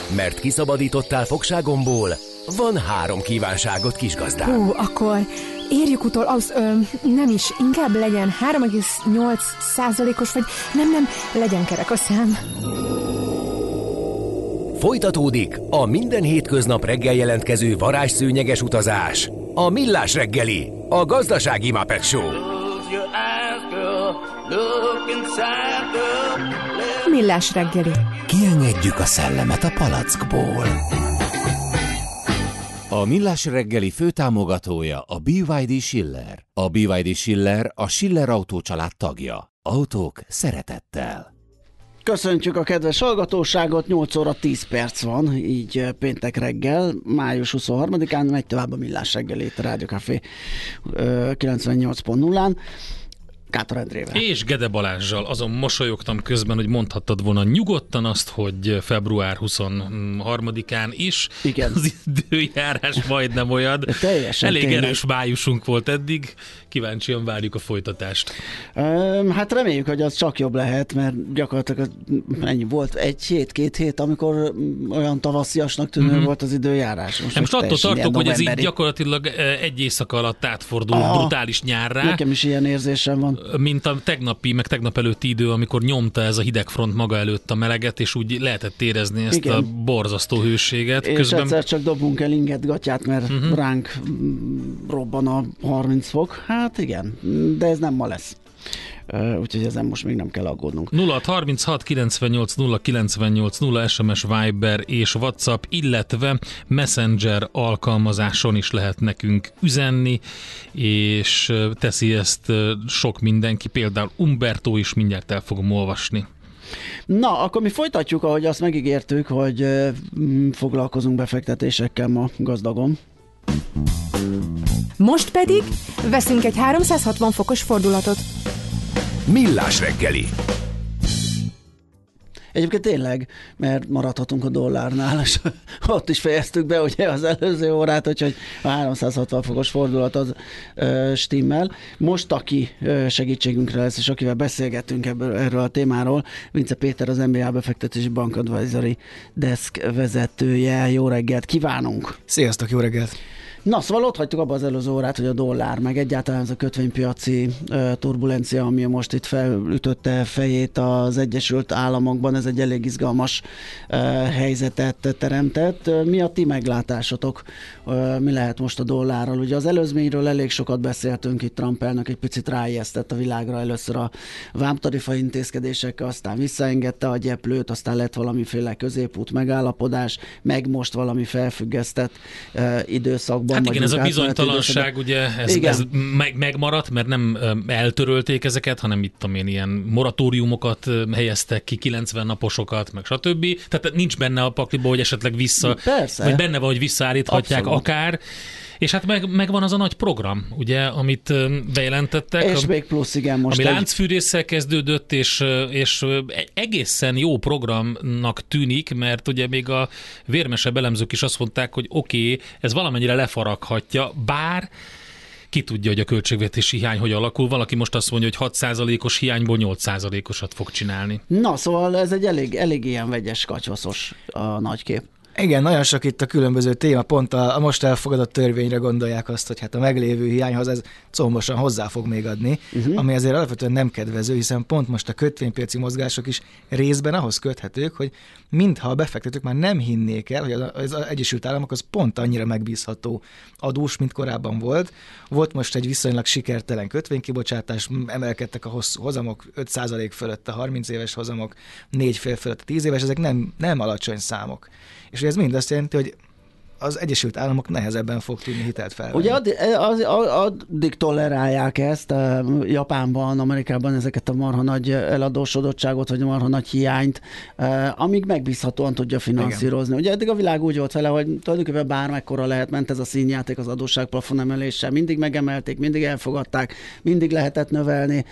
Mert kiszabadítottál fogságomból, van 3 kívánságot, kisgazdám. Akkor érjük utol, nem is, inkább legyen 3,8%-os, vagy nem, legyen kerek a szám. Folytatódik a minden hétköznap reggel jelentkező varázsszőnyeges utazás. A Millás reggeli, a gazdasági Muppet Show. Millás reggeli. Kiengedjük a szellemet a palackból. A Millás reggeli főtámogatója a BYD Schiller. A BYD Schiller a Schiller Autó család tagja. Autók szeretettel. Köszöntjük a kedves hallgatóságot, 8 óra 10 perc van, így péntek reggel, május 23-án, megy tovább a Millás reggeli itt a Rádió Café 98.0-án. Kántor Endrével. És Gede Balázssal. Azon mosolyogtam közben, hogy mondhattad volna nyugodtan azt, hogy február 23-án is. Igen. Az időjárás majdnem olyan. Elég tényleg erős májusunk volt eddig. Kíváncsian várjuk a folytatást. Hát reméljük, hogy az csak jobb lehet, mert gyakorlatilag ennyi volt, 1 hét, 2 hét, amikor olyan tavasziasnak tűnő volt az időjárás. Most attól tartok, hogy ez így gyakorlatilag egy éjszaka alatt átfordul brutális nyárrá. Nekem is ilyen érzésem van. Mint a tegnapi, meg tegnap előtti idő, amikor nyomta ez a hidegfront maga előtt a meleget, és úgy lehetett érezni ezt a borzasztó hőséget. És közben egyszer csak dobunk el ingetgatját, mert ránk robban a 30 fok. Hát igen, de ez nem ma lesz. Úgyhogy ezen most még nem kell aggódnunk. 0636 98 098 0 SMS, Viber és WhatsApp, illetve Messenger alkalmazáson is lehet nekünk üzenni, és teszi ezt sok mindenki, például Umberto is, mindjárt el fogom olvasni. Na, akkor mi folytatjuk, ahogy azt megígértük, hogy foglalkozunk befektetésekkel ma gazdagon. Most pedig veszünk egy 360 fokos fordulatot. Millás reggeli. Egyébként tényleg, mert maradhatunk a dollárnál, és ott is fejeztük be ugye az előző órát, úgyhogy a 360 fokos fordulat az stimmel. Most aki segítségünkre lesz, és akivel beszélgettünk erről a témáról, Vince Péter, az MBA Befektetési Bank Advisory Desk vezetője. Jó reggelt kívánunk! Sziasztok, jó reggelt! Na, szóval ott hagytuk abba az előző órát, hogy a dollár, meg egyáltalán ez a kötvénypiaci turbulencia, ami most itt felütötte fejét az Egyesült Államokban, ez egy elég izgalmas helyzetet teremtett. Mi a ti meglátásotok? Mi lehet most a dollárral? Ugye az előzményről elég sokat beszéltünk, itt Trump elnök egy picit ráijesztett a világra először a vámtarifa intézkedésekkel, aztán visszaengedte a gyeplőt, aztán lett valamiféle középút megállapodás, meg most valami felfüggesztett időszakban. Hát igen, ez a bizonytalanság, ugye, ez megmaradt, mert nem eltörölték ezeket, hanem itt ilyen moratóriumokat helyeztek ki, 90 naposokat, meg stb. Tehát nincs benne a pakliba, hogy esetleg vagy benne van, hogy visszaállíthatják. Abszolút. Akár. És hát megvan az a nagy program, ugye, amit bejelentettek. És még plusz, igen, most. Ami láncfűrésszel kezdődött, és egészen jó programnak tűnik, mert ugye még a vérmesebb elemzők is azt mondták, hogy oké, ez valamennyire lefaraghatja, bár ki tudja, hogy a költségvetési hiány hogy alakul. Valaki most azt mondja, hogy 6%-os hiányból 8%-osat fog csinálni. Na, szóval ez egy elég ilyen vegyes, katyvaszos a nagykép. Igen, nagyon sok itt a különböző téma, pont a most elfogadott törvényre gondolják azt, hogy hát a meglévő hiányhoz ez combosan hozzá fog még adni, ami azért alapvetően nem kedvező, hiszen pont most a kötvénypiaci mozgások is részben ahhoz köthetők, hogy mintha a befektetők már nem hinnék el, hogy az Egyesült Államok az pont annyira megbízható adós, mint korábban volt. Volt most egy viszonylag sikertelen kötvénykibocsátás, emelkedtek a hosszú hozamok, 5% fölött a 30 éves hozamok, 4,5 fölött a 10 éves, ezek nem alacsony számok. És ez mind azt jelenti, hogy az Egyesült Államok nehezebben fog tudni hitelt felvenni. Ugye addig tolerálják ezt Japánban, Amerikában ezeket a marha nagy eladósodottságot, vagy a marha nagy hiányt, amíg megbízhatóan tudja finanszírozni. Ugye eddig a világ úgy volt vele, hogy tulajdonképpen bármekkora lehet, ment ez a színjáték az adósságplafon emeléssel. Mindig megemelték, mindig elfogadták, mindig lehetett növelni.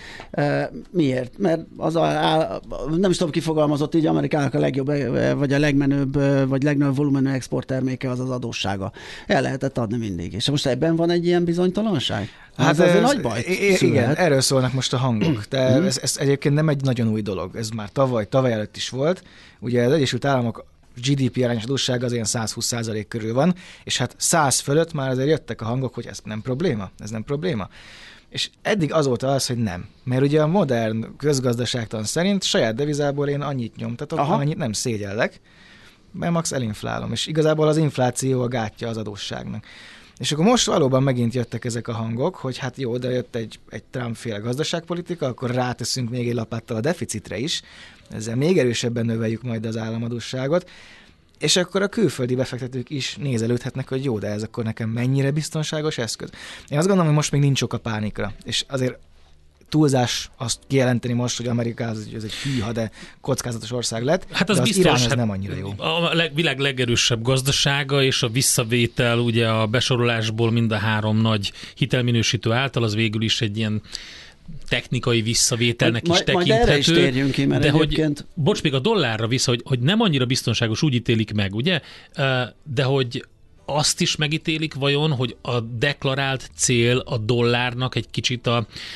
Miért? Mert nem is tudom, kifogalmazott így, Amerikának a legjobb, vagy a legmenőbb, vagy legnagyobb volumenű exportterméke az adóssága. El lehetett adni mindig. És most ebben van egy ilyen bizonytalanság? Hát ez nagy baj. Igen, erről szólnak most a hangok. De ez egyébként nem egy nagyon új dolog. Ez már tavaly előtt is volt. Ugye az Egyesült Államok GDP arányos adósság az ilyen 120% körül van, és hát 100 fölött már azért jöttek a hangok, hogy ez nem probléma. És eddig az volt az, hogy nem. Mert ugye a modern közgazdaságtan szerint saját devizából én annyit nyomtatok, annyit nem szégyellek, mert max elinflálom. És igazából az infláció a gátja az adósságnak. És akkor most valóban megint jöttek ezek a hangok, hogy hát jó, de jött egy Trump-féle gazdaságpolitika, akkor ráteszünk még egy lapáttal a deficitre is, ezzel még erősebben növeljük majd az államadósságot, és akkor a külföldi befektetők is nézelődhetnek, hogy jó, de ez akkor nekem mennyire biztonságos eszköz. Én azt gondolom, hogy most még nincs ok a pánikra, és azért túlzás azt kijelenteni most, hogy Amerika ez egy hűha, de kockázatos ország lett, hát az de az biztos, Irán ez nem annyira jó. A világ legerősebb gazdasága és a visszavétel ugye a besorolásból mind a három nagy hitelminősítő által, az végül is egy ilyen technikai visszavételnek is tekinthető. Majd erre is térjünk ki, mert de egyébként... bocs, még a dollárra vissza, hogy nem annyira biztonságos, úgy ítélik meg, ugye? De hogy azt is megítélik vajon, hogy a deklarált cél a dollárnak egy kicsit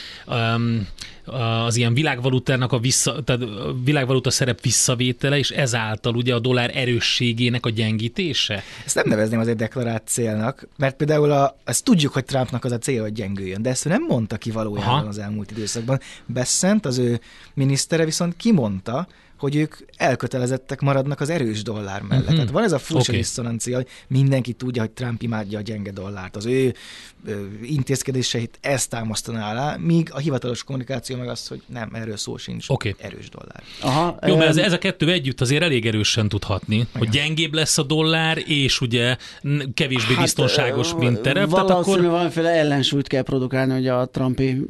az ilyen világvalutának tehát a világvaluta szerep visszavétele, és ezáltal ugye a dollár erősségének a gyengítése? Ezt nem nevezném azért deklarált célnak, mert például ezt tudjuk, hogy Trumpnak az a cél, hogy gyengüljön, de ezt ő nem mondta ki valójában az elmúlt időszakban. Bessent, az ő minisztere viszont kimondta, hogy ők elkötelezettek maradnak az erős dollár mellett. Tehát van ez a furcsa diszonancia, hogy mindenki tudja, hogy Trump imádja a gyenge dollárt. Az ő intézkedéseit ezt támasztaná alá, míg a hivatalos kommunikáció meg az, hogy nem, erről szó sincs, erős dollár. Aha, jó, mert ez a kettő együtt azért elég erősen tudhatni, hogy gyengébb lesz a dollár, és ugye kevésbé biztonságos, mint terep. Valószínűleg valamiféle ellensúlyt kell produkálni, hogy a trumpi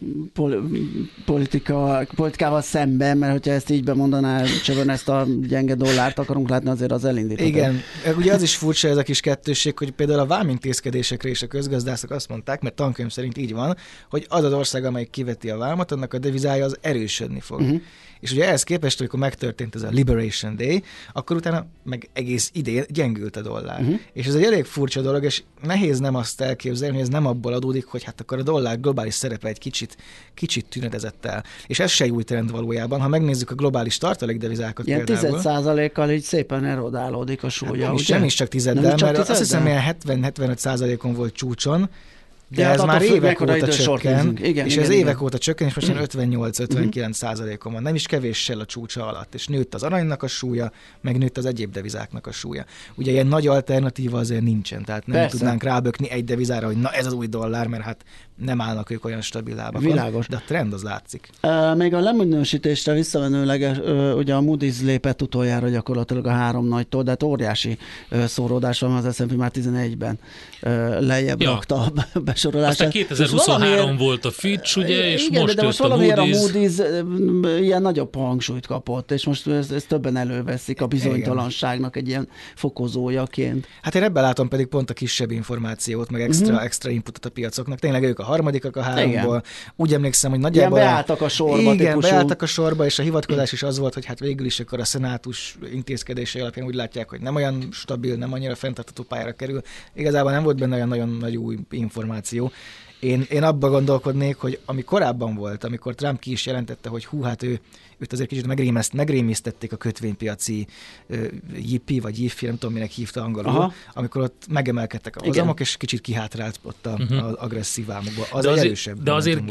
politikával szemben, mert hogyha ezt így bemondaná, csövön ezt a gyenge dollárt akarunk látni, azért az elindítható. Igen, ugye az is furcsa ez a kis kettősség, hogy például a vámintézkedésekre és a közgazdászok azt mondták, mert tankönyv szerint így van, hogy az ország, amelyik kiveti a vámot, annak a devizája az erősödni fog. És ugye ehhez képest, amikor megtörtént ez a Liberation Day, akkor utána meg egész idén gyengült a dollár. És ez egy elég furcsa dolog, és nehéz nem azt elképzelni, hogy ez nem abból adódik, hogy hát akkor a dollár globális szerepe egy kicsit tünetezett el. És ez se egy új trend valójában. Ha megnézzük a globális tartalékdevizákat ilyen például. 10%-kal így szépen erodálódik a súlya. Hát, nem is csak tizeddel, mert azt hiszem, ilyen 70-75%-on volt csúcson, de ez már évek óta csökken, és ez évek óta csökken, és most 58-59%-on van. Nem is kevéssel a csúcsa alatt, és nőtt az aranynak a súlya, meg nőtt az egyéb devizáknak a súlya. Ugye ilyen nagy alternatíva azért nincsen, tehát nem tudnánk rábökni egy devizára, hogy na ez az új dollár, mert hát nem állnak ők olyan stabil lábakon. Világos. De a trend az látszik. Még a leminősítésre visszamenőleg, ugye a Moody's lépett utoljára gyakorlatilag a három nagytól, de hát óriási szóródás van, az S&P már 11-ben lejjebb rakta a besorolását. Aztán 2023 volt a Fitch, ugye, és igen, most de most valamiért a Moody's ilyen nagyobb hangsúlyt kapott, és most ezt többen előveszik a bizonytalanságnak egy ilyen fokozójaként. Hát én ebben látom pedig pont a kisebb információt, meg extra inputot a piacoknak. Tényleg ők a harmadikak a háromból. Úgy emlékszem, hogy nagyjából... Igen, beálltak a sorba. Igen, beálltak a sorba, és a hivatkozás is az volt, hogy hát végül is akkor a szenátus intézkedései alapján úgy látják, hogy nem olyan stabil, nem annyira fenntartható pályára kerül. Igazából nem volt benne olyan nagyon nagy új információ. Én abba gondolkodnék, hogy ami korábban volt, amikor Trump ki is jelentette, hogy hát őt azért kicsit megrémisztették a kötvénypiaci JIPI, vagy JIFI, nem tudom, minek hívta angolul, amikor ott megemelkedtek a hozamok, és kicsit kihátrált ott az agresszív vámokba. Az egy erősebb. De azért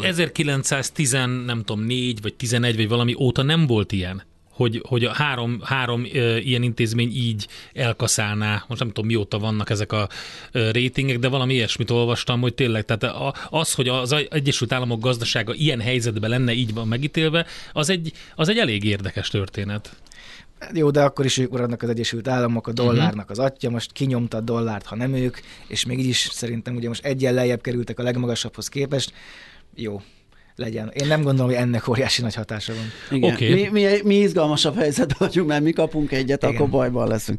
1914 vagy 11 vagy valami óta nem volt ilyen. Hogy a három ilyen intézmény így elkaszálná, most nem tudom mióta vannak ezek a ratingek, de valami ilyesmit olvastam, hogy tényleg, tehát az, hogy az Egyesült Államok gazdasága ilyen helyzetben lenne, így van megítélve, az egy elég érdekes történet. Jó, de akkor is ők maradnak az Egyesült Államok, a dollárnak az atya, most kinyomta a dollárt, ha nem ők, és még így is szerintem ugye most egyen lejjebb kerültek a legmagasabbhoz képest. Jó. Legyen. Én nem gondolom, hogy ennek óriási nagy hatása van. Igen. Okay. Mi izgalmasabb helyzetben vagyunk, mert mi kapunk egyet, igen, akkor bajban leszünk.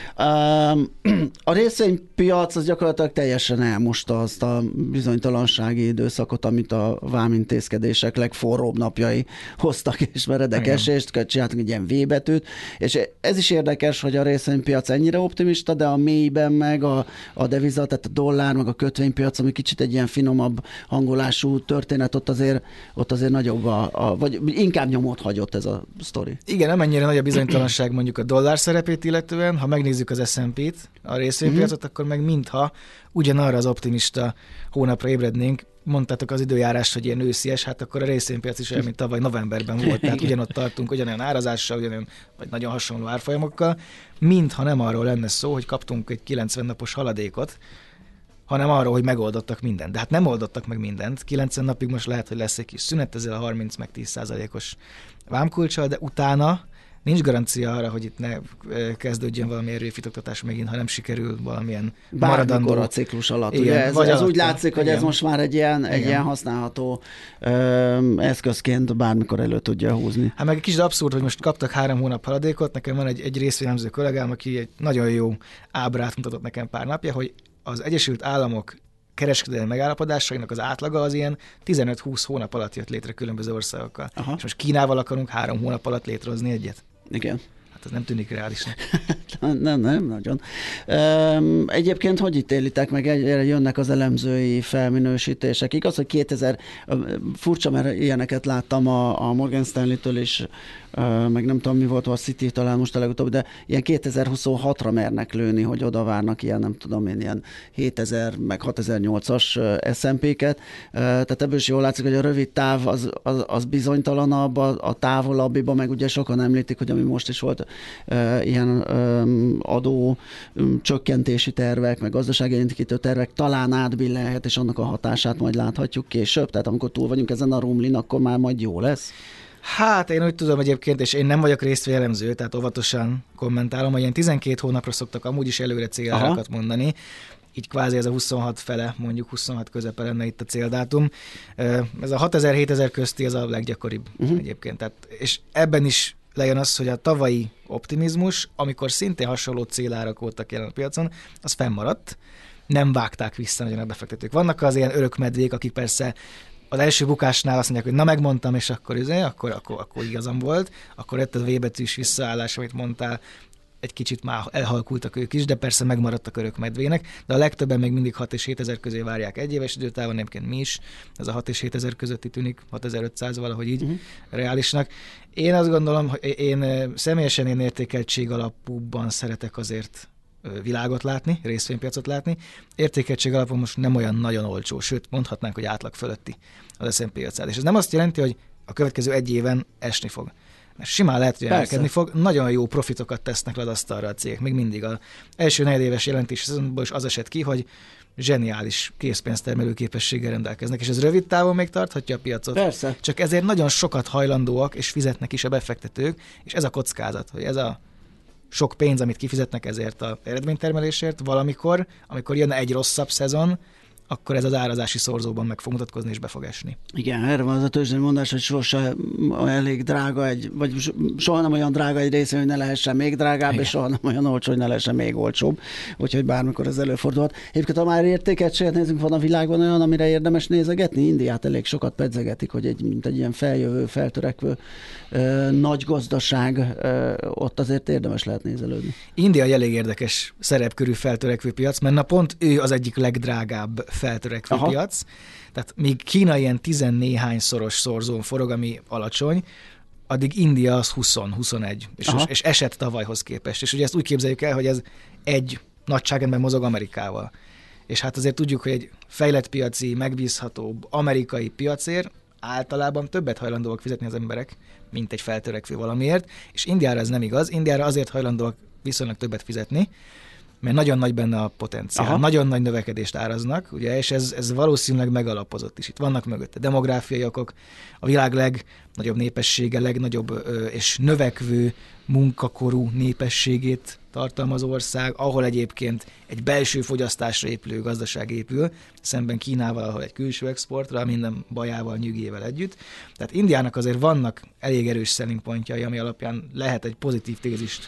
A részvénypiac az gyakorlatilag teljesen elmosta azt a bizonytalansági időszakot, amit a vámintézkedések legforróbb napjai hoztak, és meredek esést, csináltunk egy ilyen V betűt, és ez is érdekes, hogy a részvénypiac ennyire optimista, de a mélyben meg a deviza, tehát a dollár, meg a kötvénypiac, ami kicsit egy ilyen finomabb hangolású történet, ott azért ott azért nagyobb vagy inkább nyomot hagyott ez a sztori. Igen, amennyire nagy a bizonytalanság mondjuk a dollár szerepét illetően, ha megnézzük az S&P-t, a részvénypiacot, akkor meg mintha ugyanarra az optimista hónapra ébrednénk. Mondtátok az időjárás, hogy ilyen őszies, hát akkor a részvénypiac is olyan, mint tavaly novemberben volt. Tehát ugyanott tartunk, ugyanolyan árazással, vagy nagyon hasonló árfolyamokkal, mintha nem arról lenne szó, hogy kaptunk egy 90 napos haladékot, hanem arról, hogy megoldottak mindent. De hát nem oldottak meg mindent. 90 napig most lehet, hogy lesz egy kis szünet ezzel a 30 meg 10%-os vámkulccsal, de utána nincs garancia arra, hogy itt ne kezdődjön valami erőfitoktatás megint, ha nem sikerül valamilyen maradandó a ciklus alatt. Igen, ugye ez úgy látszik, hogy igen. ez most már egy ilyen használható eszközként bármikor elő tudja húzni. Hát meg egy kicsit abszurd, hogy most kaptak 3 hónap haladékot. Nekem van egy részvényelemző kollégám, aki egy nagyon jó ábrát mutatott nekem pár napja, hogy az Egyesült Államok kereskedelmi megállapodásainak az átlaga az ilyen 15-20 hónap alatt jött létre különböző országokkal. Aha. És most Kínával akarunk 3 hónap alatt létrehozni egyet. Igen. Hát ez nem tűnik reálisnak. nem nagyon. Egyébként hogy ítélitek meg, erre jönnek az elemzői felminősítések? Igaz, hogy furcsa, mert ilyeneket láttam a Morgan Stanley-től is, meg nem tudom mi volt, a City talán most a legutóbb, de ilyen 2026-ra mernek lőni, hogy oda várnak ilyen, nem tudom én, ilyen 7000 meg 6008-as S&P-ket. Tehát ebből is jól látszik, hogy a rövid táv az bizonytalanabb, a távolabbiban meg ugye sokan említik, hogy ami most is volt ilyen adó csökkentési tervek, meg gazdaságélénkítő tervek talán átbillenhet, és annak a hatását majd láthatjuk később. Tehát amikor túl vagyunk ezen a rumlin, akkor már majd jó lesz. Hát én úgy tudom egyébként, és én nem vagyok részvényelemző, tehát óvatosan kommentálom, hogy ilyen 12 hónapra szoktak amúgy is előre célárakat mondani, így kvázi ez a 26 fele, mondjuk 26 közepe lenne itt a céldátum. Ez a 6000-7000 közti az a leggyakoribb egyébként. Tehát, és ebben is lejön az, hogy a tavalyi optimizmus, amikor szintén hasonló célárak voltak jelen a piacon, az fennmaradt, nem vágták vissza nagyon a befektetők. Vannak az ilyen örökmedvék, akik persze az első bukásnál azt mondják, hogy na megmondtam, és akkor igazam volt, akkor jött a V-betűs visszaállás, amit mondtál, egy kicsit már elhalkultak ők is, de persze megmaradtak örökmedvének, de a legtöbben még mindig 6 és 7 ezer közé várják egy éves időtávon, egyébként mi is, ez a 6 és 7 ezer közötti tűnik, 6500 valahogy így reálisnak. Én azt gondolom, hogy én személyesen értékeltség alapúban szeretek azért világot látni, részvénypiacot látni. Értékeltség alapon most nem olyan nagyon olcsó, sőt mondhatnánk, hogy átlag fölötti az S&P 500. És ez nem azt jelenti, hogy a következő egy éven esni fog. Mert simán lehet, hogy emelkedni fog. Nagyon jó profitokat tesznek le az asztalra a cégek. Még mindig az első negyedéves jelentés szezonból is az esett ki, hogy zseniális készpénztermelő képességgel rendelkeznek, és ez rövid távon még tarthatja a piacot. Persze. Csak ezért nagyon sokat hajlandóak, és fizetnek is a befektetők, és ez a kockázat, hogy ez a sok pénz, amit kifizetnek ezért az eredménytermelésért, valamikor, amikor jönne egy rosszabb szezon, akkor ez az árazási szorzóban meg fog mutatkozni és be fog esni. Igen, erre van az a tőzsdei mondás, hogy sose elég drága vagy soha nem olyan drága egy részén, hogy ne lehessen még drágább, igen. És soha nem olyan olcsó, hogy ne lehessen még olcsóbb. Úgyhogy bármikor ez előfordulhat. Egyébként, ha már értékeltséget nézzünk, van a világban olyan, amire érdemes nézegetni? Indiát elég sokat pedzegetik, hogy mint egy ilyen feljövő, feltörekvő nagy gazdaság, ott azért érdemes lehet nézelődni. India egy elég érdekes szerepkörű feltörekvő piac, mert na pont ő az egyik legdrágább feltörekvő piac. Tehát míg Kína ilyen 14-hányszoros szorzón forog, ami alacsony, addig India az 20-21, és esett tavalyhoz képest. És ugye ezt úgy képzeljük el, hogy ez egy nagyságrendben mozog Amerikával. És hát azért tudjuk, hogy egy fejlett piaci, megbízhatóbb amerikai piacért általában többet hajlandóak fizetni az emberek, mint egy feltörekvő valamiért, és Indiára ez nem igaz. Indiára azért hajlandóak viszonylag többet fizetni, mert nagyon nagy benne a potenciál, nagyon nagy növekedést áraznak, ugye, és ez valószínűleg megalapozott is. Itt vannak mögötte demográfiai okok, a világ legnagyobb népessége, legnagyobb és növekvő munkakorú népességét tartalmazó ország, ahol egyébként egy belső fogyasztásra épülő gazdaság épül, szemben Kínával, ahol egy külső exportra, minden bajával, nyűgével együtt. Tehát Indiának azért vannak elég erős selling pontjai, ami alapján lehet egy pozitív tézist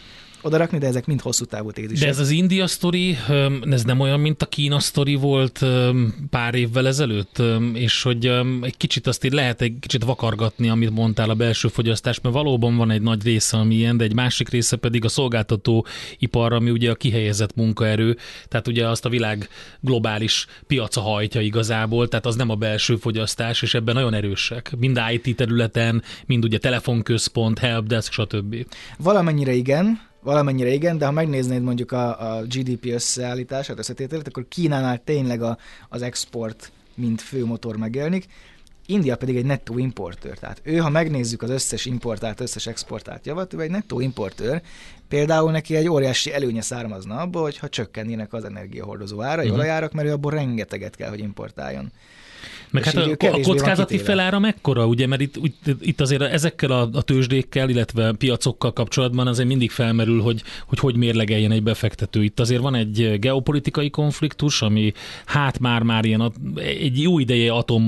odarakni, de ezek mind hosszú távú tézisek. De ez az India sztori, ez nem olyan, mint a Kína sztori volt pár évvel ezelőtt, és hogy egy kicsit azt így lehet egy kicsit vakargatni, amit mondtál a belső fogyasztás, mert valóban van egy nagy része, ami ilyen, de egy másik része pedig a szolgáltató ipar, ami ugye a kihelyezett munkaerő, tehát ugye azt a világ globális piaca hajtja igazából, tehát az nem a belső fogyasztás, és ebben nagyon erősek. Mind IT területen, mind ugye telefonközpont, helpdesk, stb. Valamennyire igen, de ha megnéznéd mondjuk a GDP összeállítását, összetételét, akkor Kínánál tényleg az export mint fő motor megjelenik. India pedig egy nettó importőr. Tehát ő, ha megnézzük az összes importált, összes exportált javat, ő egy nettó importőr. Például neki egy óriási előnye származna abból, hogyha csökkennének az energiahordozó árai, olajárak, mert ő abból rengeteget kell, hogy importáljon. Meg hát a kockázati felára mekkora, ugye, mert itt azért ezekkel a tőzsdékkel, illetve piacokkal kapcsolatban azért mindig felmerül, hogy mérlegeljen egy befektető. Itt azért van egy geopolitikai konfliktus, ami hát már ilyen egy jó ideje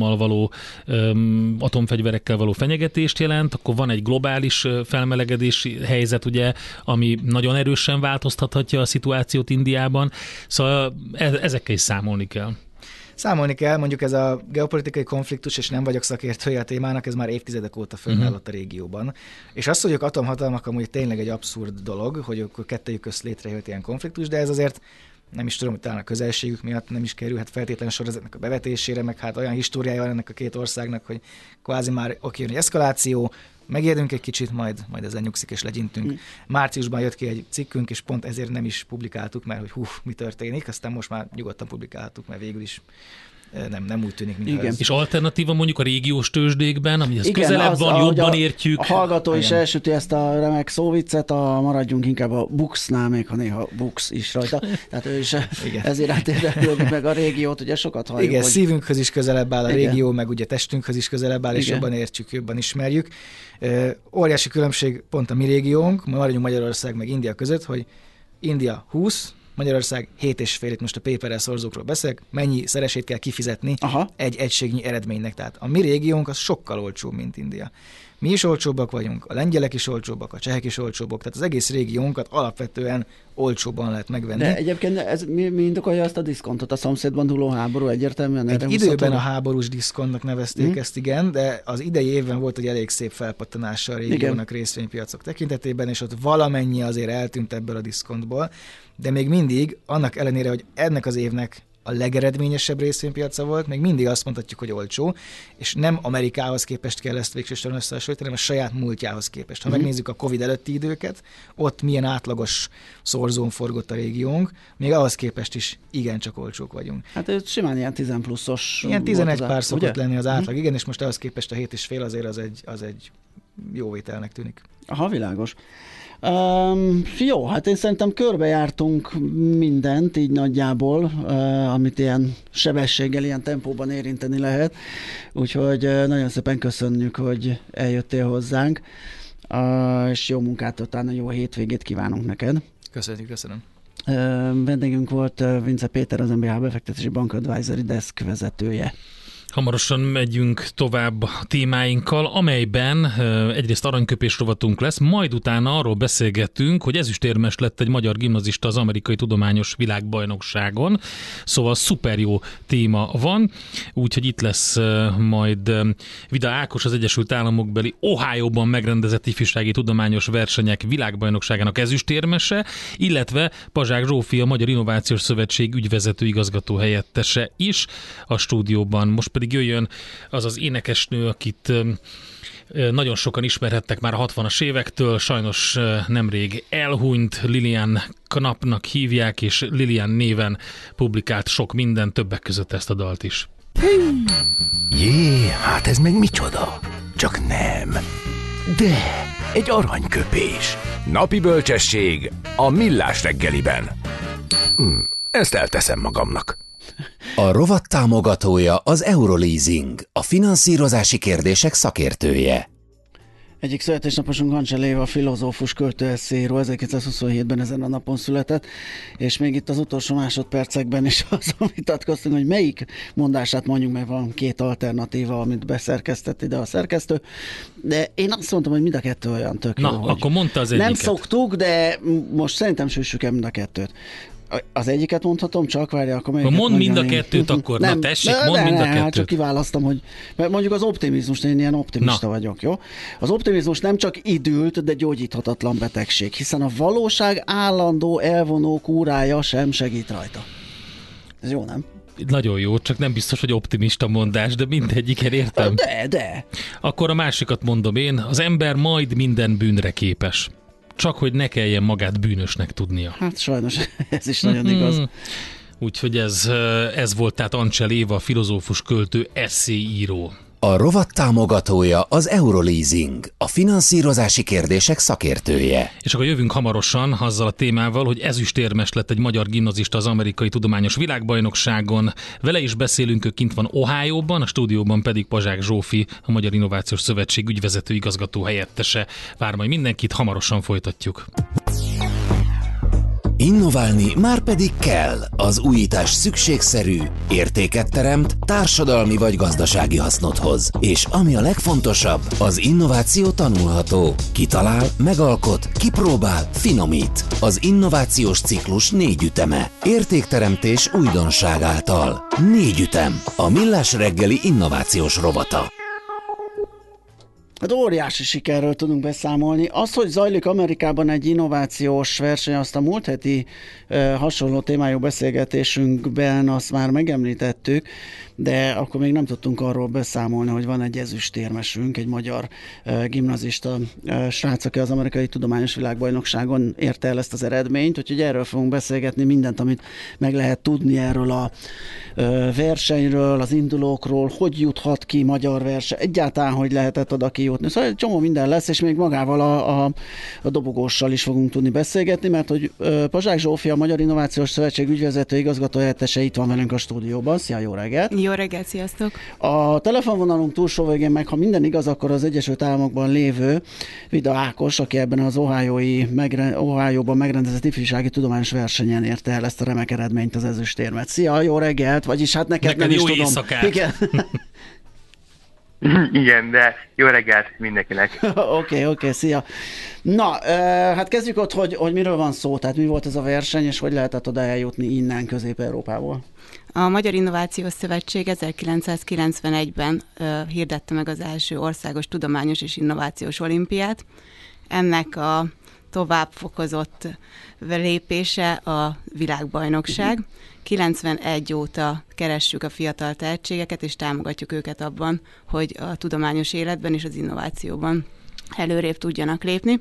atomfegyverekkel való fenyegetést jelent, akkor van egy globális felmelegedési helyzet, ugye, ami nagyon erősen változtathatja a szituációt Indiában. Szóval ezekkel is számolni kell. Számolni kell, mondjuk ez a geopolitikai konfliktus, és nem vagyok szakértője a témának, ez már évtizedek óta fönnállott a régióban. És az, hogy ők atomhatalmak, amúgy tényleg egy abszurd dolog, hogy akkor kettőjük közt létrejött ilyen konfliktus, de ez azért nem is tudom, hogy talán a közelségük miatt nem is kerülhet feltétlenül sorozatnak a bevetésére, meg hát olyan históriája van ennek a két országnak, hogy kvázi már jön egy eszkaláció, megérünk egy kicsit, majd ezzel nyugszik és legyintünk. Márciusban jött ki egy cikkünk, és pont ezért nem is publikáltuk, mert hogy mi történik, aztán most már nyugodtan publikáltuk, mert végül is nem úgy tűnik, mint ez. És alternatíva mondjuk a régiós tőzsdékben, amihez közelebb van, jobban értjük. A hallgató is elsüti ezt a remek szóviccet, maradjunk inkább a Buxnál, még ha néha Bux is rajta. Tehát ő is ezért átérdeklődik meg a régiót, ugye sokat halljuk. Igen, szívünkhöz is közelebb áll a régió, meg ugye testünkhöz is közelebb áll, és jobban értjük, jobban ismerjük. Óriási különbség pont a mi régiónk, maradjunk Magyarország meg India között, hogy India 20, Magyarország 7,5, most a paperrel szorzókról beszélek, mennyi szeresét kell kifizetni egy egységnyi eredménynek. Tehát a mi régiónk az sokkal olcsóbb, mint India. Mi is olcsóbbak vagyunk, a lengyelek is olcsóbbak, a csehek is olcsóbbak, tehát az egész régiónkat alapvetően olcsóbban lehet megvenni. De egyébként ez mi indokolja azt a diszkontot? A szomszédban dúló háború egyértelműen erre időben a háborús diszkontnak nevezték ezt, igen, de az idei évben volt egy elég szép felpattanása a régiónak részvénypiacok tekintetében, és ott valamennyi azért eltűnt ebből a diszkontból, de még mindig, annak ellenére, hogy ennek az évnek a legeredményesebb részvénypiaca volt, még mindig azt mondhatjuk, hogy olcsó, és nem Amerikához képest kell ezt végső soron összehasonlítani, hanem a saját múltjához képest. Ha megnézzük a Covid előtti időket, ott milyen átlagos szorzón forgott a régiónk, még ahhoz képest is igencsak olcsók vagyunk. Hát ez simán ilyen 10 pluszos. Ilyen 11 pár szokott lenni az átlag, igen, és most ahhoz képest a 7,5 azért az egy jó vételnek tűnik. Aha, világos. Jó, hát én szerintem körbejártunk mindent így nagyjából, amit ilyen sebességgel, ilyen tempóban érinteni lehet, úgyhogy nagyon szépen köszönjük, hogy eljöttél hozzánk, és jó munkát, utána jó hétvégét kívánunk neked. Köszönöm. Vendégünk volt Vince Péter, az MBH Befektetési Bank Advisory Desk vezetője. Hamarosan megyünk tovább a témáinkkal, amelyben egyrészt aranyköpés rovatunk lesz, majd utána arról beszélgetünk, hogy ezüstérmes lett egy magyar gimnazista az Amerikai Tudományos Világbajnokságon, szóval szuper jó téma van, úgyhogy itt lesz majd Vida Ákos, az Egyesült Államokbeli Ohio-ban megrendezett ifjúsági tudományos versenyek világbajnokságának ezüstérmese, illetve Pazsák Zsófi, a Magyar Innovációs Szövetség ügyvezető igazgató helyettese is a stúdióban. Most pedig jöjjön az az énekesnő, akit nagyon sokan ismerhettek már a 60-as évektől, sajnos nemrég elhunyt, Lilian Knappnak hívják, és Lilian néven publikált sok minden, többek között ezt a dalt is. Jé, hát ez meg micsoda? Csak nem. De egy aranyköpés. Napi bölcsesség a Millás reggeliben. Ezt elteszem magamnak. A rovat támogatója az Euroleasing, a finanszírozási kérdések szakértője. Egyik születésnaposunk Ancse Éva, filozófus, költő, esszéíró, 1927-ben ezen a napon született, és még itt az utolsó másodpercekben is azon vitatkoztunk, hogy melyik mondását mondjuk, mert van két alternatíva, amit beszerkesztett ide a szerkesztő, de én azt mondtam, hogy mind a kettő olyan tök jó. Na, akkor mondta az egyiket. Nem szoktuk, de most szerintem süssük el mind a kettőt. Az egyiket mondhatom, csak várja, akkor melyiket mondd mind a kettőt, akkor nem, na tessék, mondd mind a kettőt. Hát csak kiválasztom, hogy mert mondjuk az optimizmus, én ilyen optimista vagyok, jó? Az optimizmus nem csak idült, de gyógyíthatatlan betegség, hiszen a valóság állandó elvonó kúrája sem segít rajta. Ez jó, nem? Nagyon jó, csak nem biztos, hogy optimista mondás, de mindegyiket értem. De. Akkor a másikat mondom én, az ember majd minden bűnre képes. Csak hogy ne kelljen magát bűnösnek tudnia. Hát sajnos ez is nagyon igaz. Úgyhogy ez volt tehát Ancse Éva, filozófus, költő, esszéíró. A rovat támogatója az Euroleasing, a finanszírozási kérdések szakértője. És akkor jövünk hamarosan azzal a témával, hogy ezüstérmes lett egy magyar gimnazista az amerikai tudományos világbajnokságon. Vele is beszélünk, ő kint van Ohioban, a stúdióban pedig Pazsák Zsófi, a Magyar Innovációs Szövetség ügyvezető igazgató helyettese. Vár majd mindenkit, hamarosan folytatjuk. Innoválni már pedig kell. Az újítás szükségszerű, értéket teremt, társadalmi vagy gazdasági hasznot hoz. És ami a legfontosabb, az innováció tanulható. Kitalál, megalkot, kipróbál, finomít. Az innovációs ciklus 4 üteme. Értékteremtés újdonság által. 4 ütem. A Millás reggeli innovációs rovata. Hát óriási sikerről tudunk beszámolni. Az, hogy zajlik Amerikában egy innovációs verseny, azt a múlt heti hasonló témájú beszélgetésünkben azt már megemlítettük, de akkor még nem tudtunk arról beszámolni, hogy van egy ezüstérmesünk, egy magyar gimnazista srác, aki az Amerikai Tudományos Világbajnokságon érte el ezt az eredményt, úgyhogy erről fogunk beszélgetni, mindent, amit meg lehet tudni erről a versenyről, az indulókról, hogy juthat ki magyar verseny, egyáltalán hogy lehetett oda kijutni. Szóval egy csomó minden lesz, és még magával a dobogóssal is fogunk tudni beszélgetni, mert hogy Pazsák Zsófi, a Magyar Innovációs Szövetség ügyvezető igazgatóhelyettese itt van velünk a stúdióban. Szia, jó reggelt! Jó reggelt, sziasztok! A telefonvonalunk túlsó végén meg, ha minden igaz, akkor az Egyesült Államokban lévő Vida Ákos, aki ebben az Ohio-ban megrendezett ifjúsági tudományos versenyen érte el ezt a remek eredményt, az ezüstérmet. Szia, jó reggelt! Vagyis hát neked nem is tudom. Éjszakát. Igen. Igen, de jó reggelt mindenkinek. Oké, szia. Na, hát kezdjük ott, hogy miről van szó, tehát mi volt ez a verseny, és hogy lehetett oda eljutni innen Közép-Európából? A Magyar Innovációs Szövetség 1991-ben hirdette meg az első országos tudományos és innovációs olimpiát. Ennek a továbbfokozott lépése a világbajnokság. 91 óta keressük a fiatal tehetségeket, és támogatjuk őket abban, hogy a tudományos életben és az innovációban előrébb tudjanak lépni.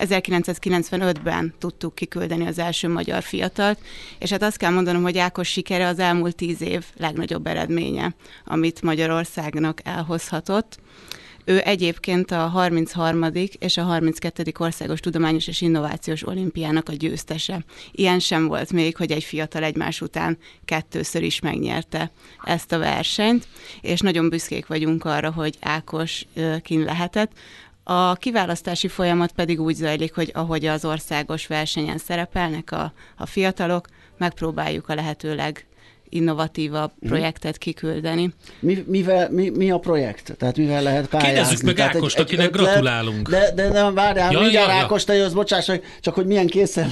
1995-ben tudtuk kiküldeni az első magyar fiatalt, és hát azt kell mondanom, hogy Ákos sikere az elmúlt 10 év legnagyobb eredménye, amit Magyarországnak elhozhatott. Ő egyébként a 33. és a 32. Országos Tudományos és Innovációs Olimpiának a győztese. Ilyen sem volt még, hogy egy fiatal egymás után 2-ször is megnyerte ezt a versenyt, és nagyon büszkék vagyunk arra, hogy Ákos kin lehetett. A kiválasztási folyamat pedig úgy zajlik, hogy ahogy az országos versenyen szerepelnek a fiatalok, megpróbáljuk a lehetőleg innovatívabb projektet kiküldeni. Mi a projekt? Tehát mivel lehet pályázni? Kérdezzük meg Ákost, akinek gratulálunk. De várjál, mindjárt Ákos, te jössz, bocsáss, csak hogy milyen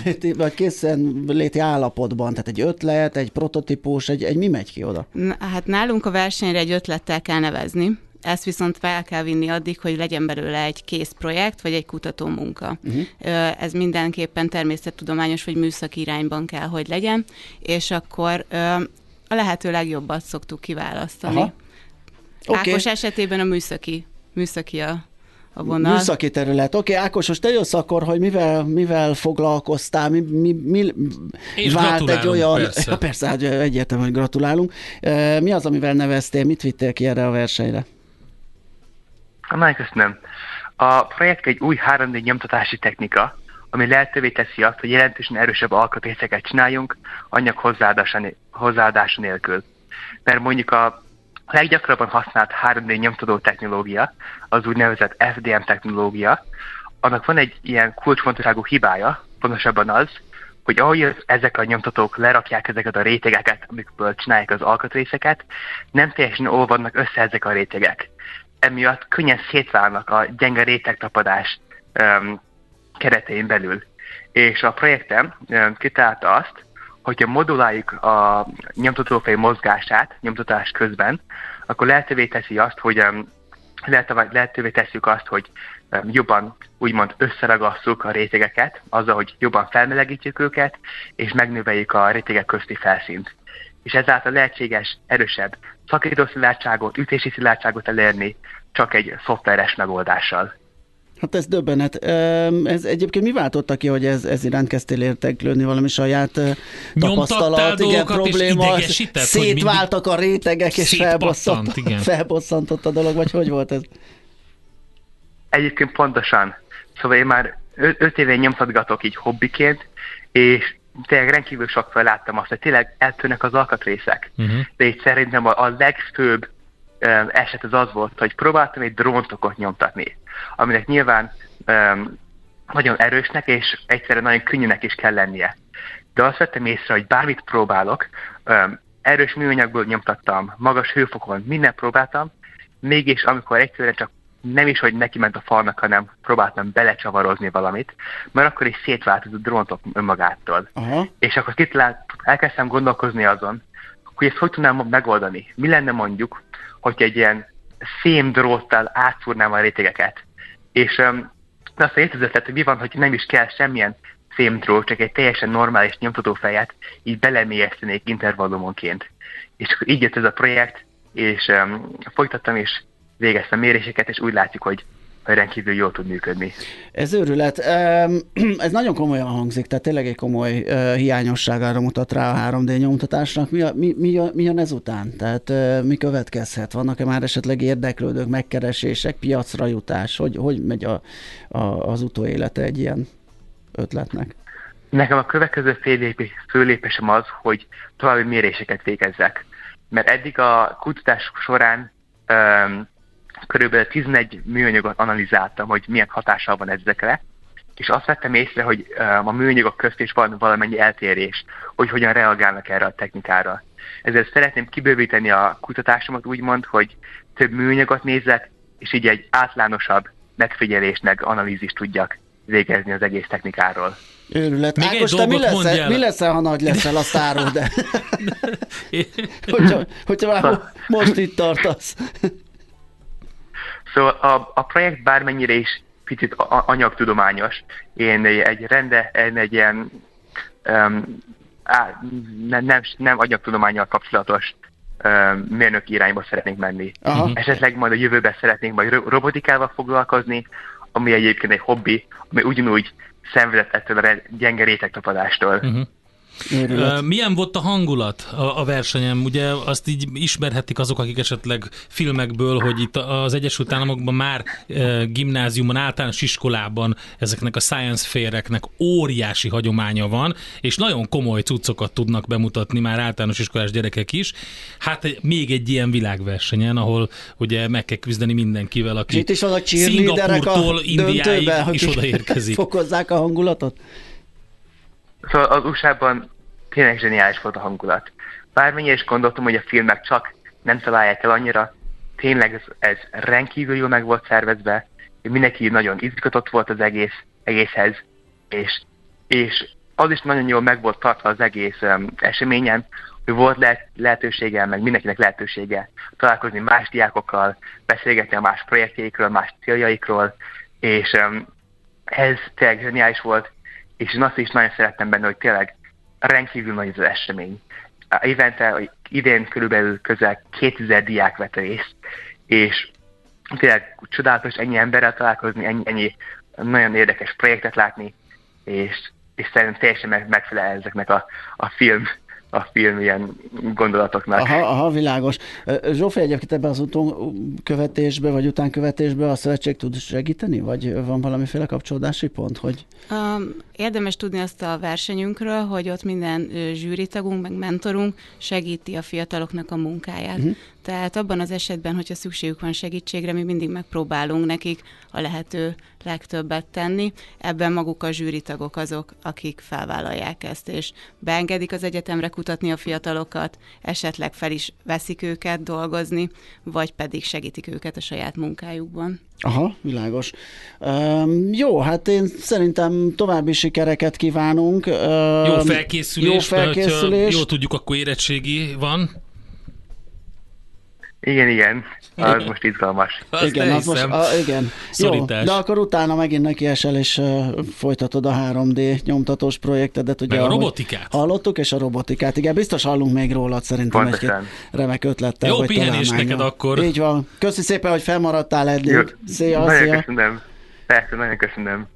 készenléti állapotban, tehát egy ötlet, egy prototípus, egy mi megy ki oda? Hát nálunk a versenyre egy ötlettel kell nevezni. Ezt viszont fel kell vinni addig, hogy legyen belőle egy kész projekt, vagy egy kutatómunka. Ez mindenképpen természettudományos vagy műszaki irányban kell, hogy legyen, és akkor a lehető legjobbat szoktuk kiválasztani. Okay. Ákos esetében a műszaki a vonal. Műszaki terület. Oké, Ákos, most te jössz akkor, hogy mivel foglalkoztál, mi vált egy olyan... Persze, hát egyértelműen, hogy gratulálunk. Mi az, amivel neveztél, mit vittél ki erre a versenyre? Nagyon köszönöm. A projekt egy új 3D nyomtatási technika, ami lehetővé teszi azt, hogy jelentősen erősebb alkatrészeket csináljunk anyag hozzáadása nélkül. Mert mondjuk a A leggyakrabban használt 3D nyomtató technológia, az úgynevezett FDM technológia, annak van egy ilyen kulcsfontosságú hibája, pontosabban az, hogy ahogy ezek a nyomtatók lerakják ezeket a rétegeket, amikből csinálják az alkatrészeket, nem teljesen olvadnak össze ezek a rétegek. Emiatt könnyen szétválnak a gyenge rétegtapadás keretein belül. És a projektem kitalálta azt, hogyha moduláljuk a nyomtatófej mozgását nyomtatás közben, akkor lehetővé tesszük azt, hogy jobban úgymond összeragasszuk a rétegeket, azzal, hogy jobban felmelegítjük őket, és megnöveljük a rétegek közti felszínt. És ezáltal lehetséges erősebb szakítószilárdságot, ütési szilárdságot elérni csak egy szoftveres megoldással. Hát ez döbbenet. Ez egyébként mi váltotta ki, hogy ez iránt kezdtél érdeklődni, valami saját tapasztalat, igen, probléma, szétváltak a rétegek, és felbosszantott a dolog, vagy hogy volt ez? Egyébként pontosan. Szóval én már 5 éve nyomtatgatok így hobbiként, és tényleg rendkívül sokszor láttam azt, hogy tényleg eltűnnek az alkatrészek. De így szerintem a legfőbb eset az volt, hogy próbáltam egy dróntokot nyomtatni, aminek nyilván nagyon erősnek és egyszerűen nagyon könnyűnek is kell lennie. De azt vettem észre, hogy bármit próbálok, erős műanyagból nyomtattam, magas hőfokon, mindent próbáltam, mégis amikor egyszerűen csak nem is, hogy neki ment a falnak, hanem próbáltam belecsavarozni valamit, mert akkor is szétváltott a dróntok önmagától. Aha. És akkor elkezdtem gondolkozni azon, hogy ezt hogy tudnám megoldani. Mi lenne mondjuk, hogy egy ilyen fémdróttal átszúrnám a rétegeket. És azt jött az ötlet, hogy mi van, hogy nem is kell semmilyen fémdrót, csak egy teljesen normális nyomtatófejet így belemélyesztenék intervallumonként. És akkor így jött ez a projekt, és folytattam, és végeztem méréseket, és úgy látjuk, hogy rendkívül jól tud működni. Ez őrület. Ez nagyon komolyan hangzik, tehát tényleg egy komoly hiányosságára mutat rá a 3D nyomtatásnak. Mi jön ezután? Tehát mi következhet? Vannak-e már esetleg érdeklődők, megkeresések, piacra jutás? Hogy megy az utóélete egy ilyen ötletnek? Nekem a következő főlépésem az, hogy további méréseket végezzek. Mert eddig a kutatás során körülbelül 11 műanyagot analizáltam, hogy milyen hatással van ezekre, és azt vettem észre, hogy a műanyagok közt is van valamennyi eltérés, hogy hogyan reagálnak erre a technikára. Ezért szeretném kibővíteni a kutatásomat úgymond, hogy több műanyagot nézzek, és így egy általánosabb megfigyelést, meg analízist tudjak végezni az egész technikáról. Őrület. Ákos, te mi leszel, ha nagy leszel, azt árul, de hogyha már most itt tartasz. Szóval a projekt bármennyire is picit anyagtudományos. Én egy ilyen nem anyagtudománnyal kapcsolatos mérnöki irányba szeretnénk menni. Aha. Esetleg majd a jövőben szeretnénk majd robotikával foglalkozni, ami egyébként egy hobbi, ami ugyanúgy szenvedett ettől a gyenge rétegtapadástól. Milyen volt a hangulat a versenyen? Ugye azt így ismerhetik azok, akik esetleg filmekből, hogy itt az Egyesült Államokban már gimnáziumban, általános iskolában ezeknek a science faireknek óriási hagyománya van, és nagyon komoly cuccokat tudnak bemutatni már általános iskolás gyerekek is. Hát még egy ilyen világversenyen, ahol ugye meg kell küzdeni mindenkivel, aki Szingapúrtól Indiáig is odaérkezik. Fokozzák a hangulatot? Szóval az USA-ban tényleg zseniális volt a hangulat. Bármennyire is gondoltam, hogy a filmek csak nem találják el annyira, tényleg ez rendkívül jól meg volt szervezve, mindenki nagyon izgatott volt az egészhez, és az is nagyon jól meg volt tartva az egész eseményen, hogy volt lehetősége, meg mindenkinek lehetősége találkozni más diákokkal, beszélgetni a más projektjeikről, más céljaikról, és ez tényleg zseniális volt, és én azt is nagyon szerettem benne, hogy tényleg rendkívül nagy az esemény. Évente, idén körülbelül közel 2000 diák vett részt, és tényleg csodálatos ennyi emberrel találkozni, ennyi nagyon érdekes projektet látni, és szerintem teljesen megfelel ezeknek a film ilyen gondolatoknak. Aha, világos. Zsófi, egyébként ebben az utánkövetésben, vagy utánkövetésben a szövetség tud segíteni? Vagy van valamiféle kapcsolódási pont? Hogy... Érdemes tudni azt a versenyünkről, hogy ott minden zsűritagunk, meg mentorunk segíti a fiataloknak a munkáját. Tehát abban az esetben, hogyha szükségük van segítségre, mi mindig megpróbálunk nekik a lehető legtöbbet tenni. Ebben maguk a zsűritagok azok, akik felvállalják ezt, és beengedik az egyetemre kutatni a fiatalokat, esetleg fel is veszik őket dolgozni, vagy pedig segítik őket a saját munkájukban. Aha, világos. Jó, hát én szerintem további sikereket kívánunk. Jó felkészülés. Jó tudjuk, akkor érettségi van. Igen. Az most izgalmas. Igen, az most, igen. Jó, de akkor utána megint neki esel, és folytatod a 3D nyomtatós projektedet. Ugye, meg a robotikát. Hallottuk, és a robotikát. Igen, biztos hallunk még rólad szerintem egy remek ötlettel. Jó pihenés neked akkor. Így van. Köszi szépen, hogy felmaradtál eddig. Szia. Köszönöm. Persze, nagyon köszönöm.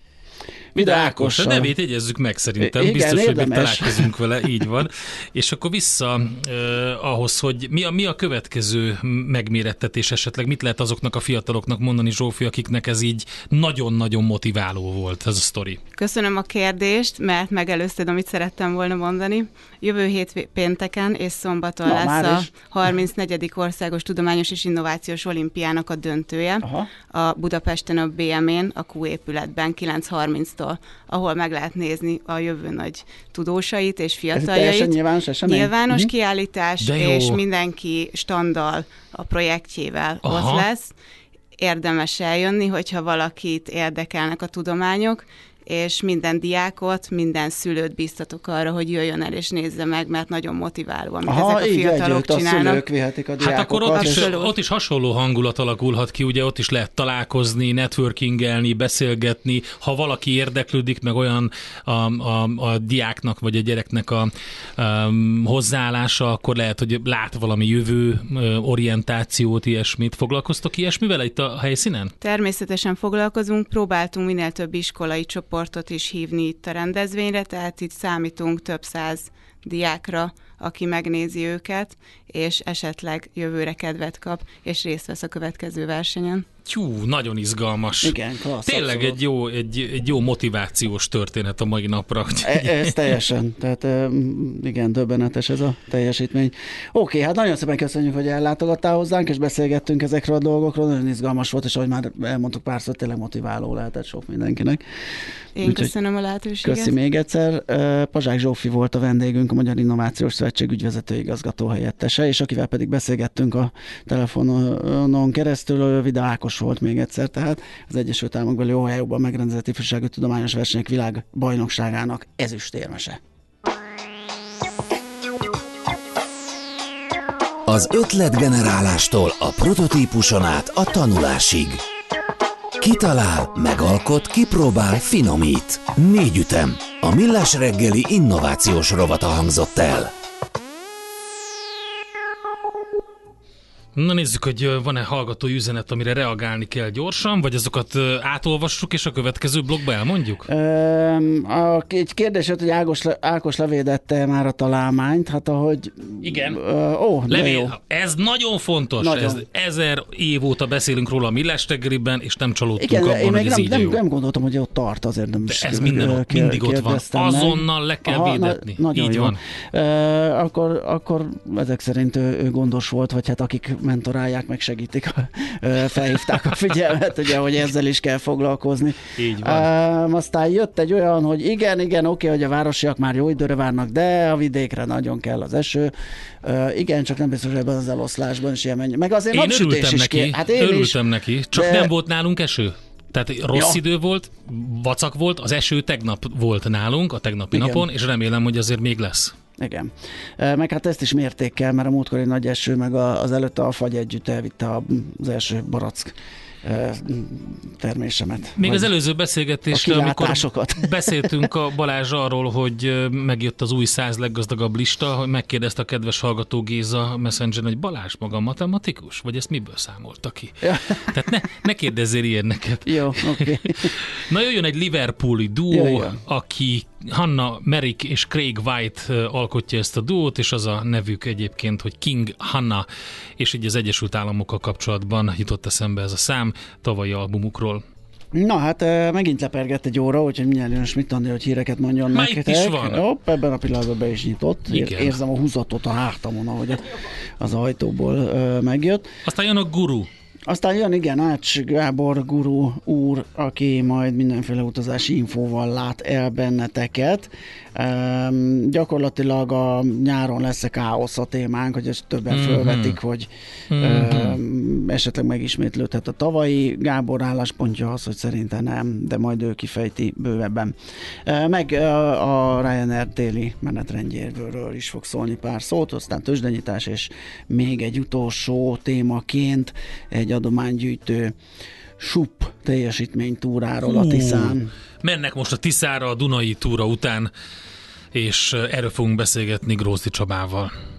Vida Ákos. A nevét jegyezzük meg szerintem. Igen, biztos, hogy még találkozunk vele, így van. És akkor vissza ahhoz, hogy mi a következő megmérettetés esetleg, mit lehet azoknak a fiataloknak mondani, Zsófi, akiknek ez így nagyon-nagyon motiváló volt ez a sztori. Köszönöm a kérdést, mert megelőzted, amit szerettem volna mondani. Jövő hét pénteken és szombaton lesz a 34. Országos Tudományos és Innovációs Olimpiának a döntője. Aha. A Budapesten a BM-én, a Q épületben 9:30-tól, ahol meg lehet nézni a jövő nagy tudósait és fiataljait. Nyilvános kiállítás, és mindenki standal a projektjével ott lesz. Érdemes eljönni, hogyha valakit érdekelnek a tudományok, és minden diákot, minden szülőt biztatok arra, hogy jöjjön el és nézze meg, mert nagyon motiváló, amit ezek a fiatalok csinálnak. A szülők vihetik a diákokat. Hát akkor ott is hasonló hangulat alakulhat ki, ugye ott is lehet találkozni, networkingelni, beszélgetni, ha valaki érdeklődik, meg olyan a diáknak vagy a gyereknek a hozzáállása, akkor lehet, hogy lát valami jövő orientációt, ilyesmit. Foglalkoztok ilyesmivel itt a helyszínen? Természetesen foglalkozunk, próbáltunk minél több iskolai csoportot is hívni itt a rendezvényre, tehát itt számítunk több száz diákra, aki megnézi őket, és esetleg jövőre kedvet kap, és részt vesz a következő versenyen. Nagyon izgalmas. Igen, klassz. Tényleg egy jó motivációs történet a mai napra. Ez teljesen. Tehát igen, döbbenetes ez a teljesítmény. Oké, hát nagyon szépen köszönjük, hogy ellátogattál hozzánk, és beszélgettünk ezekről a dolgokról. Nagyon izgalmas volt, és ahogy már elmondtuk párszor, tényleg motiváló lehetett sok mindenkinek. Én köszönöm a lehetőséget. Köszi még egyszer. Pazsák Zsófi volt a vendégünk, a Magyar Innovációs Szövetség ügyvezető igazgató helyettese, és akivel pedig beszélgettünk a telefonon keresztül, Vida Ákos volt még egyszer, tehát az Egyesült Államokbeli Ohio-ban megrendezett ifjúsági tudományos versenyek világbajnokságának ezüstérmese. Az ötletgenerálástól a prototípuson át a tanulásig. Kitalál, megalkot, kipróbál, finomít. 4 ütem. A Millás reggeli innovációs rovata hangzott el. Na nézzük, hogy van-e hallgatói üzenet, amire reagálni kell gyorsan, vagy azokat átolvassuk, és a következő blogba elmondjuk? Egy kérdés jött, hogy Ákos levédette már a találmányt, hát ahogy... Igen. Jó. Ez nagyon fontos. Ez 1000 év óta beszélünk róla a Millás reggeliben, és nem csalódtunk abban, hogy ez így jó. Nem gondoltam, hogy ott tart, azért nem is. De ez mindig ott van. Azonnal le kell védetni. Nagyon így jó. van. Akkor ezek szerint ő gondos volt, vagy hát akik mentorálják, meg segítik, felhívták a figyelmet, ugye, hogy ezzel is kell foglalkozni. Így van. Aztán jött egy olyan, hogy igen, oké, hogy a városiak már jó időre várnak, de a vidékre nagyon kell az eső. Igen, csak nem biztos, hogy ebben az eloszlásban is ilyen mennyi. Meg azért napsütés is neki. Hát örültem neki, csak nem volt nálunk eső. Tehát rossz idő volt, vacak volt, az eső tegnap volt nálunk, a tegnapi napon, és remélem, hogy azért még lesz. Igen. Meg hát ezt is mértékkel, mert a múltkori nagy eső, meg az előtte a fagy együtt elvitte az első barack termésemet. Még az előző beszélgetésről, amikor beszéltünk a Balázs arról, hogy megjött az új 100 leggazdagabb lista, hogy megkérdezte a kedves hallgató Géza Messengeren, hogy Balázs maga matematikus? Vagy ezt miből számolta ki? Ja. Tehát ne kérdezzél ilyeneket. Jó, oké. Na jöjjön egy liverpooli duó, aki Hannah Merrick és Craig White alkotja ezt a duót, és az a nevük egyébként, hogy King Hannah, és így az Egyesült Államokkal kapcsolatban jutott eszembe ez a szám tavalyi albumukról. Na hát megint lepergett egy óra, úgyhogy mindjárt jön Schmidt Andi, hogy híreket mondjon nektek. Már itt is van. Hopp, ebben a pillanatban be is nyitott. Érzem a húzatot a hátamon, ahogy az ajtóból megjött. Aztán jön a guru. Aztán jön, igen, Ács Gábor guru úr, aki majd mindenféle utazási infóval lát el benneteket. Gyakorlatilag a nyáron lesz a káosz a témánk, hogy ezt többen fölvetik, hogy esetleg megismétlődhet a tavalyi. Gábor álláspontja az, hogy szerintem nem, de majd ő kifejti bővebben. Meg a Ryanair téli menetrendjéről is fog szólni pár szót, aztán tőzsdenyítás, és még egy utolsó témaként egy adománygyűjtő SUP teljesítménytúráról a Tiszán. Mennek most a Tiszára a Dunai túra után, és erről fogunk beszélgetni Grózdi Csabával.